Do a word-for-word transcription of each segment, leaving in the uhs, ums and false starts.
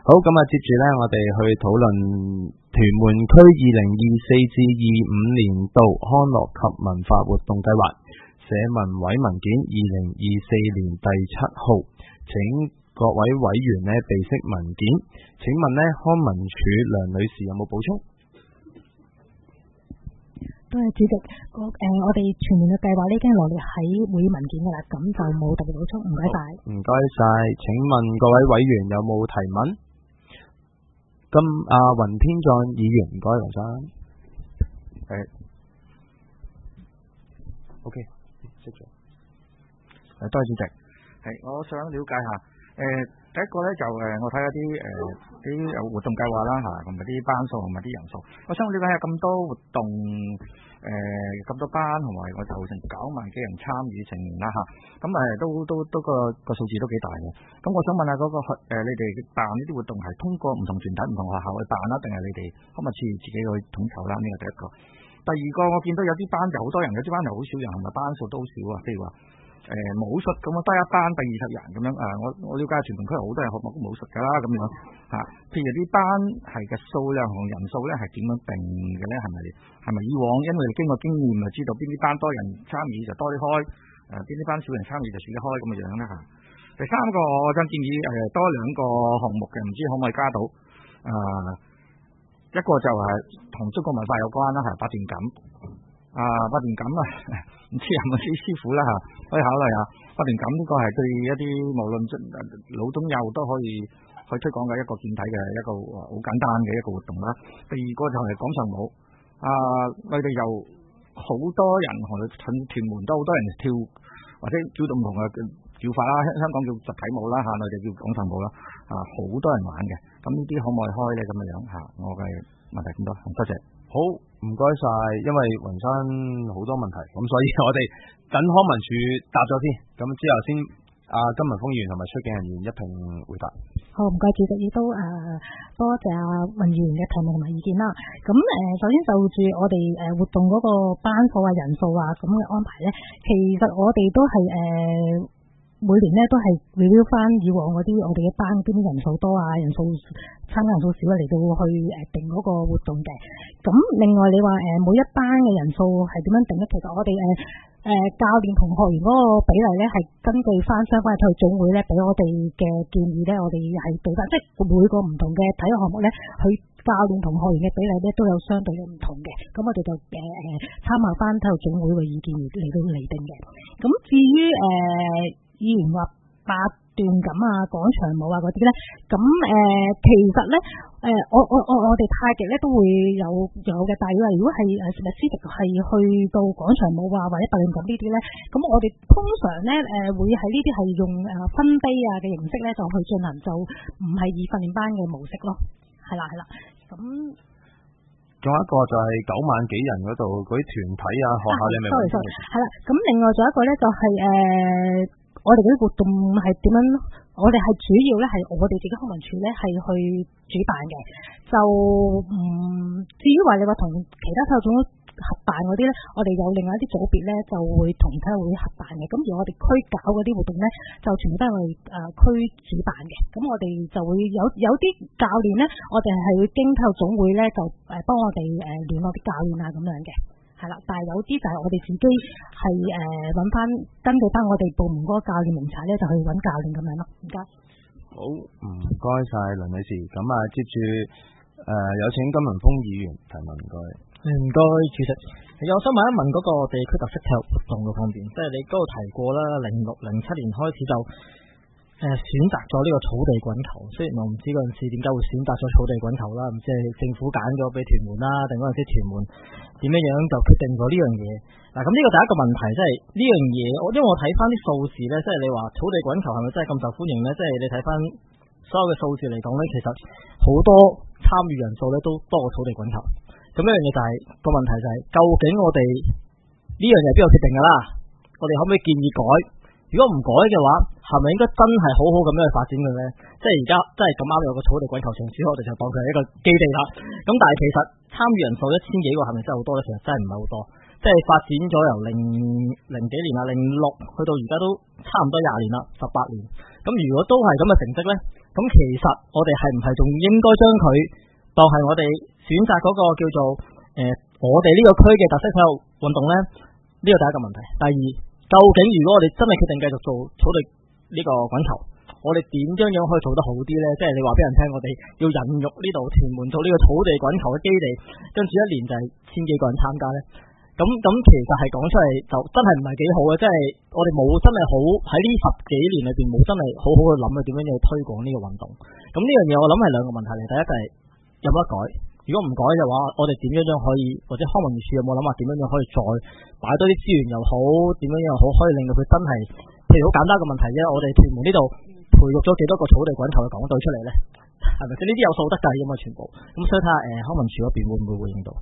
好，咁啊，接住咧，我哋去討論屯門區二零二四至二五年度康樂及文化活動計劃社文委文件二零二四年第七號，請各位委員呢備悉文件。請問呢康文署梁女士有冇補充？ 多謝主席，我誒、呃、我哋全年嘅計劃呢已經羅列喺會議文件噶啦，咁就冇特別補充，唔該晒。 唔該晒，請問各位委員有冇提問？咁阿雲天壯議員，唔該，劉生。誒，O K，識咗。誒，多謝主席。係，我想了解下，誒、呃，第一個咧就誒、呃，我睇下啲誒啲有活動計劃啦嚇，同埋啲班數同埋啲人數。我想了解下咁多活動，誒、呃、咁多班同埋我就成九萬幾人參與成年啦嚇，咁、啊、誒都都都個個數字都幾大嘅。咁我想問下嗰、那個誒、呃，你哋辦呢啲活動係通過唔同團體、唔同學校去辦啦，定係你哋康文署自己去統籌啦？呢個第一個。第二個，我見到有啲班就好多人，有啲班就好少人，係咪班數都好少啊？譬如話誒、呃、武術咁啊，得一班第二十人咁樣啊，我我了解屯門區好多人學武術㗎啦，咁樣嚇、啊。譬如啲班係嘅數量同人數咧係點樣定嘅咧？係咪係咪以往因為經過經驗就知道邊啲班多人參與就多啲開，誒邊啲班少人參與就少啲開咁嘅樣咧嚇。第三個我想建議誒、呃、多兩個項目嘅，唔知可唔可以加到啊？一個就係同中國文化有關啦嚇，八段錦啊，八段錦啊，唔知係咪啲師傅啦嚇，可以考慮下。八段錦呢個係對一啲無論老中幼都可以去推廣嘅一個健體嘅一個好簡單嘅一個活動啦。第二個就係廣場舞啊，我哋有好多人同屯屯門都好多人跳，或者叫到唔同嘅叫法啦，香港叫集體舞啦嚇，我哋叫廣場舞啦啊，好多人玩嘅。咁呢啲可唔可以開咧？咁嘅樣嚇，我嘅問題咁多，多謝。好，唔該晒，因為雲山好多問題，咁所以我哋等康文署答咗先，咁之後先阿金文峰議員同埋出境人員一併回答。 好，唔該主席，亦都誒、呃、多謝阿文議員嘅提問同埋意見啦。咁誒、呃，首先就住我哋誒、呃、活動嗰個班數啊、人數啊咁嘅安排咧，其實我哋都係誒。呃每年咧都係 review 翻以往嗰啲我哋嘅班邊啲人數多啊，人數參加人數少啊，嚟到去誒定嗰個活動嘅。咁另外你話誒每一班嘅人數係點樣定咧？其實我哋誒誒教練同學員嗰個比例咧係根據翻相關嘅體育總會咧俾我哋嘅建議咧，我哋係對翻，即係每個唔同嘅體育項目咧，佢教練同學員嘅比例咧都有相對嘅唔同嘅。咁我哋就誒誒參考翻體育總會嘅意見嚟到嚟定嘅。咁至於誒。呃議員話八段錦啊、廣場舞啊嗰啲咧，咁誒、呃、其實咧誒、呃、我我我我哋太極咧都會有有嘅，但係如果係誒 specific 係去到廣場舞啊或者八段錦呢啲咧，咁我哋通常咧誒、呃、會喺呢啲係用誒分杯啊嘅形式咧就去進行，就唔係以訓練班嘅模式咯，係啦係啦，咁仲有一個就係九萬幾人嗰度嗰啲團體啊學校，你明唔明？ 係啦，咁另外仲有一個咧就係、是、誒。呃我哋嗰啲活動係點樣？我哋係主要咧係我哋自己康文署咧係去主辦嘅，就唔、嗯、至於話你話同其他體育總會合辦嗰啲咧，我哋有另外一啲組別咧就會同體育會合辦嘅。咁而我哋區搞嗰啲活動咧，就全部都係我哋誒區主辦嘅。咁我哋就會有有啲教練咧，我哋係會經體育總會咧就誒幫我哋誒聯絡啲教練啊咁樣嘅。係啦，但係有啲就係我哋自己係誒揾翻根據翻我哋部門嗰個教練名冊咧，就去揾教練咁樣咯。唔該。 好，唔該晒梁女士。咁啊，接住誒有請金文峰議員提問，唔該。 唔該，主席。我想問一問嗰個地區特色體育活動嘅方面，即係你嗰度提過啦，零六零七年開始就誒、呃、選擇咗呢個草地滾球。雖然我唔知嗰陣時點解會選擇咗草地滾球啦，唔知係政府揀咗俾屯門啦，定嗰陣時屯門點樣樣就決定咗呢樣嘢。嗱，咁呢個第一個問題，即係呢樣嘢，我因為我睇翻啲數字咧，即係你話草地滾球係咪真係咁受歡迎咧？即係你睇翻所有嘅數字嚟講咧，其實好多參與人數咧都多過草地滾球。咁呢樣嘢就係、是、個問題就係、是，究竟我哋呢樣嘢係邊個決定㗎啦？我哋可唔可以建議改？如果唔改嘅話，係咪應該真係好好咁樣去發展嘅咧？即係而家真係咁啱有個草地滾球場，所以我哋就當佢係一個基地啦。咁但係其實參與人數一千幾個係咪真係好多咧？其實真係唔係好多。即係發展咗由零零幾年啊，零六去到而家都差唔多廿年啦，十八年。咁如果都係咁嘅成績咧，咁咁其實我哋係唔係仲應該將佢當係我哋選擇嗰個叫做誒、呃、我哋呢個區嘅特色體育運動咧？呢個第一個問題。第二，究竟如果我哋真係決定繼續做草地呢個滾球，我哋點樣樣可以做得好啲咧？即係你話俾人聽，我哋要引入呢度屯門做呢個草地滾球嘅基地，跟住一年就係千幾個人參加咧。咁咁其實係講出嚟就真係唔係幾好嘅，即係我哋冇真係好喺呢十幾年裏邊冇真係好好去諗去點樣去推廣呢個運動。咁呢樣嘢我諗係兩個問題嚟，第一就係有冇得改，如果唔改嘅話，我哋點樣樣可以，或者康文署有冇諗下點樣樣可以再擺多啲資源又好，點樣樣又好，可以令到佢真係，譬如好簡單嘅問題啫，我哋屯門呢度培育咗幾多個草地滾球嘅港隊出嚟咧？係咪？即係呢啲有數得計㗎嘛，全部。咁所以睇下誒康文署嗰邊會唔會回應到？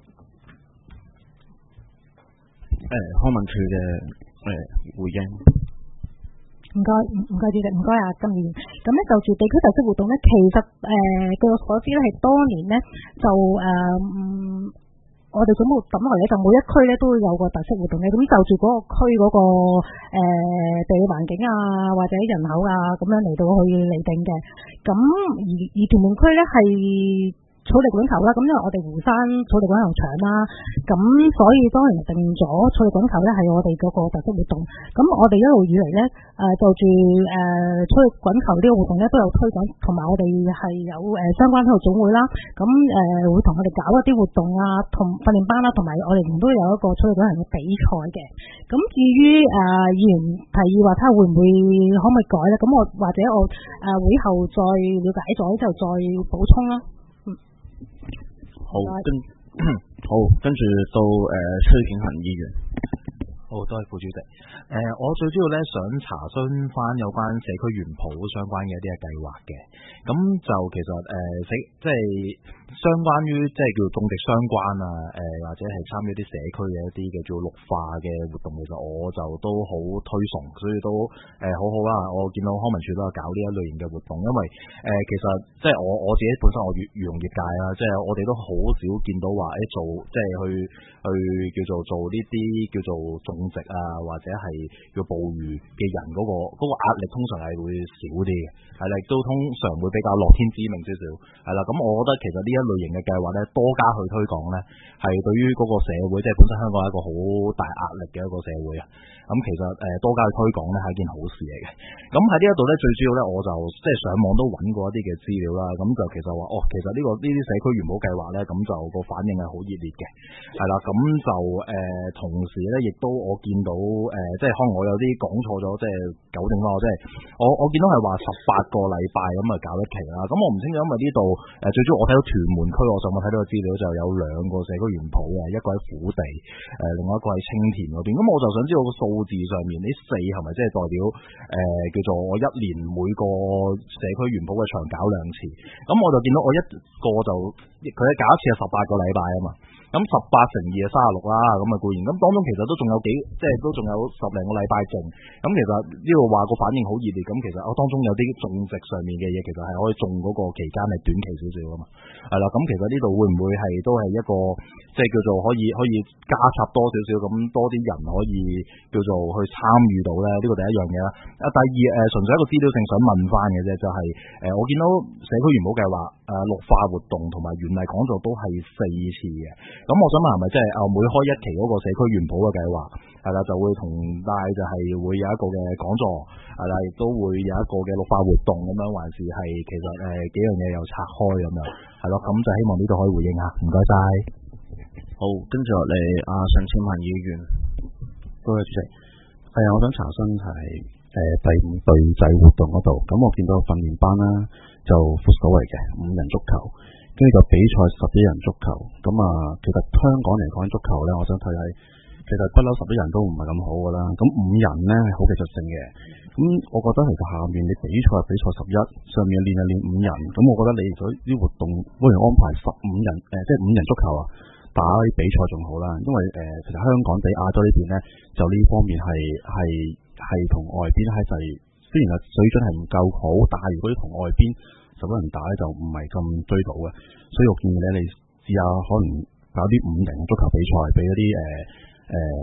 誒、呃，康文署嘅誒回應。 唔該，唔該主席，唔該啊金議員。咁咧就住地區特色活動咧，其實誒據我所知咧，係多年咧就誒、呃嗯，我哋總部抌落嚟咧，就每一區咧都會有個特色活動嘅。咁就住嗰個區嗰、那個誒、呃、地理環境啊，或者人口啊，咁樣嚟到去釐定嘅。咁而而屯門區咧係草地滾球啦，咁因為我哋湖山草地滾球場啦，咁所以當然定咗草地滾球咧係我哋嗰個特色活動。咁我哋一路以嚟咧，誒、呃、就住誒、呃、草地滾球呢個活動咧都有推廣，同埋我哋係有誒、呃、相關體育總會啦，咁誒、呃、會同我哋搞一啲活動啊，同訓練班啦，同埋我哋都有一個草地滾球嘅比賽嘅。咁至於誒、呃、議員提議話睇下會唔會可唔可以改咧？咁我或者我誒、呃、會後再了解咗之後再補充啦。 好，跟好，跟住到誒崔景恒議員。 好，多謝副主席。誒、呃，我最主要咧想查詢翻有關社區園圃相關嘅一啲嘅計劃嘅。咁就其實誒、呃，即係相關於即係叫種植相關啊，誒、呃、或者係參與啲社區嘅一啲嘅叫綠化嘅活動，其實我就都好推崇，所以都誒、呃、好好啦。我見到康文署都有搞呢一類型嘅活動，因為誒、呃、其實即係我我自己本身我漁漁農業界啊，即係我哋都好少見到話誒做即係去去叫做做呢啲叫做種植啊，或者係要捕魚嘅人嗰、那個嗰、那個壓力通常係會少啲嘅，係啦，亦都通常會比較樂天知命少少，係啦。咁我覺得其實呢一類型嘅計劃咧，多加去推廣咧，係對於嗰個社會，即係本身香港係一個好大壓力嘅一個社會啊。咁其實誒多加去推廣咧係一件好事嚟嘅。咁喺呢一度咧，最主要咧我就即係上網都揾過一啲嘅資料啦。咁就其實話哦，其實呢、這個呢啲社區園圃計劃咧，咁就個反應係好熱烈嘅，係啦。咁就誒、呃、同時咧，亦都我見到誒、呃，即係可能我有啲講錯咗，即係糾正翻我，即係我我見到係話十八個禮拜咁啊搞一期啦。咁我唔清楚，因為呢度誒最主要我睇到屯門區，我上網睇到個資料就有兩個社區園圃嘅，一個喺虎地，誒、呃、另外一個喺青田嗰邊。咁我就想知道個數字上面呢四係咪即係代表誒、呃、叫做我一年每個社區園圃嘅場搞兩次？咁我就見到我一個就佢搞一次係十八個禮拜啊嘛。咁十八乘二係三十六啦，咁啊固然，咁當中其實都仲有幾，即係都仲有十零個禮拜剩。咁其實呢度話個反應好熱烈，咁其實我當中有啲種植上面嘅嘢，其實係可以種嗰個期間係短期少少啊嘛。係啦，咁其實呢度會唔會係都係一個即係叫做可以可以加插多少少，咁多啲人可以叫做去參與到咧？呢個第一樣嘢啦。啊，第二誒，純粹一個資料性想問翻嘅啫，就係、是、誒我見到社區園圃計劃誒綠化活動同埋園藝講座都係四次嘅。咁我想問係咪即係啊每開一期嗰個社區園圃嘅計劃係啦，就會同帶就係會有一個嘅講座係啦，亦都會有一個嘅綠化活動咁樣，還是係其實誒、呃、幾樣嘢又拆開咁樣係咯？咁就希望呢度可以回應下，唔該晒。 好，跟住落嚟阿陳千萬議員，多謝主席。係啊，我想查詢係誒第五隊際活動嗰度，咁我見到訓練班啦，就副所謂嘅五人足球。跟住就比賽十一人足球，咁啊，其實香港嚟講足球咧，我想睇係其實不嬲十一人都唔係咁好噶啦，咁五人咧係好技術性嘅，咁我覺得其實下面你比賽比賽十一，上面練就練五人，咁我覺得你如果啲活動不如安排十五人，誒、呃、即係五人足球啊，打啲比賽仲好啦，因為誒、呃、其實香港比亞洲呢邊咧，就呢方面係係係同外邊係就係雖然係水準係唔夠好，但係如果同外邊十個人打咧就唔係咁追到嘅，所以我建議咧你試下可能搞啲五人足球比賽，俾嗰啲誒誒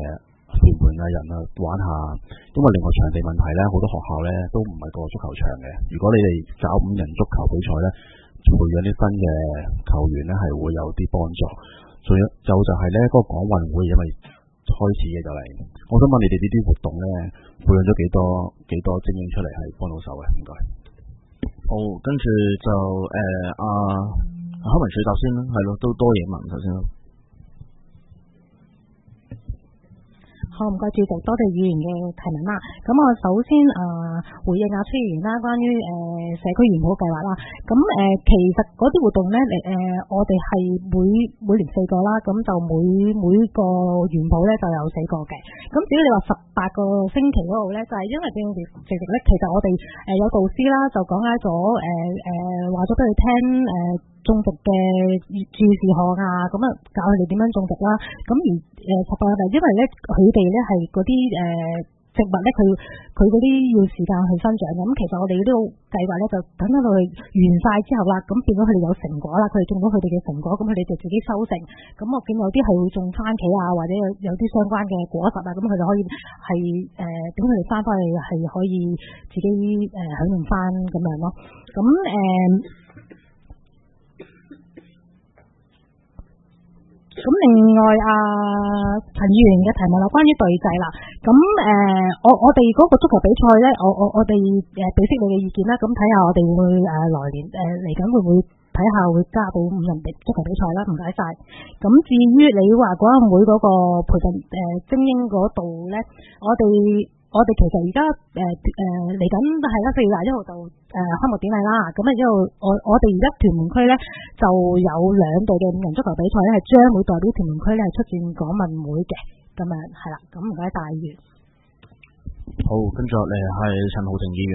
熱門嘅人啊玩下，因為另外場地問題咧，好多學校咧都唔係個足球場嘅。如果你哋搞五人足球比賽咧，培養啲新嘅球員咧，係會有啲幫助。仲有就就係咧嗰個港運會，因為開始嘅就嚟，我想問你哋呢啲活動咧，培養咗幾多幾多精英出嚟係幫到手嘅？唔該。 好，跟住就誒阿阿黑文水答先啦，係咯，都多嘢問首先咯。 好，唔該主席，多謝議員嘅提問啦。咁我首先誒、呃、回應阿崔議員啦，關於誒、呃、社區園圃計劃啦。咁誒、呃、其實嗰啲活動咧，誒、呃、我哋係每每年四個啦，咁就每每個園圃咧就有四個嘅。咁至於你話十八個星期嗰度咧，就係、是、因為正正直直咧，其實我哋誒有導師啦，就講解咗誒誒話咗俾佢聽誒。呃種植嘅注意事項啊，咁啊教佢哋點樣種植啦。咁而誒十八日，因為咧佢哋咧係嗰啲誒植物咧，佢佢嗰啲要時間去生長。咁其實我哋呢個計劃咧，就等到佢完晒之後啦，咁變咗佢哋有成果啦，佢哋種到佢哋嘅成果，咁佢哋就自己收成。咁我見有啲係會種番茄啊，或者有有啲相關嘅果實啊，咁佢就可以係誒等佢哋翻返嚟係可以自己誒、呃、享用翻咁樣咯。咁誒。呃咁另外啊，陳議員嘅題目啦，關於隊制啦。咁誒、呃，我我哋嗰個足球比賽咧，我我我哋誒俾悉你嘅意見啦。咁睇下我哋會誒來年誒嚟緊會唔會睇下會加到五人比足球比賽啦。唔該晒。咁至於你話嗰個會嗰個培訓誒精英嗰度咧，我哋。我哋其實而家誒誒嚟緊係啦，四月廿一號就誒開幕典禮啦。咁啊之後，我我哋而家屯門區咧就有兩隊嘅五人足球比賽咧，係將會代表屯門區咧係出戰港運會嘅。咁樣係啦，咁唔該大議員。 好，跟住落嚟係陳浩霆議員。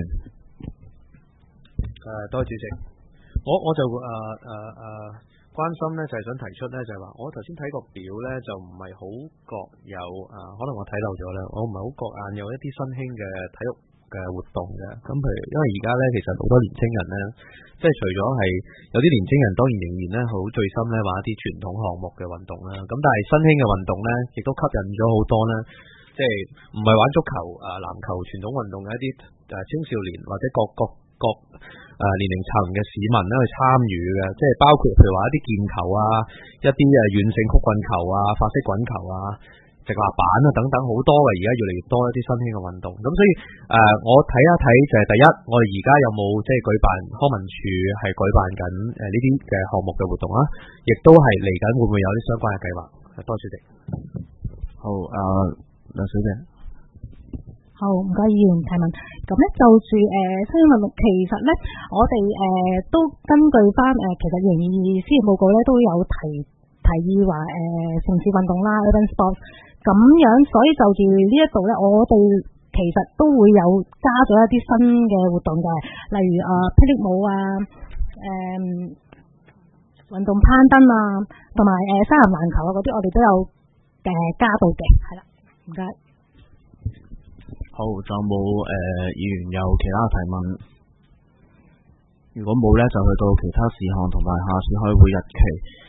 誒，多謝主席。我我就誒誒誒。關心咧就係、是、想提出咧就係、是、話，我頭先睇個表咧就唔係好覺有啊，可能我睇漏咗咧，我唔係好覺眼有一啲新興嘅體育嘅活動嘅。咁譬如因為而家咧其實好多年青人咧，即係除咗係有啲年青人當然仍然咧好醉心咧玩一啲傳統項目嘅運動啦，咁但係新興嘅運動咧亦都吸引咗好多咧，即係唔係玩足球啊、籃球傳統運動嘅一啲誒青少年或者各各各。誒、呃、年齡層嘅市民咧去參與嘅，即係包括譬如話一啲毽球啊，一啲誒軟性曲棍球啊、法式滾球啊、直立板啊等等，好多嘅。而家越嚟越多一啲新興嘅運動。咁所以誒、呃，我睇一睇就係第一，我哋而家有冇即係舉辦康文署係舉辦緊誒呢啲嘅項目嘅活動啊？亦都係嚟緊會唔會有啲相關嘅計劃？多謝主席。 好，誒梁小姐。 好，唔該議員提問。咁咧就住誒新興運動，其實咧我哋誒、呃、都根據翻誒、呃，其實二零二二施政報告咧都有提提議話誒、呃、城市運動啦 urban sports 咁樣，所以就住呢一度咧，我哋其實都會有加咗一啲新嘅活動嘅，例如誒霹靂舞啊，誒、呃、運動攀登啊，同埋誒沙籃籃球啊嗰啲，我哋都有誒、呃、加到嘅，係啦，唔該。 好，仲有冇誒、呃、議員有其他提問？如果冇咧，就去到其他事項同埋下次開會日期。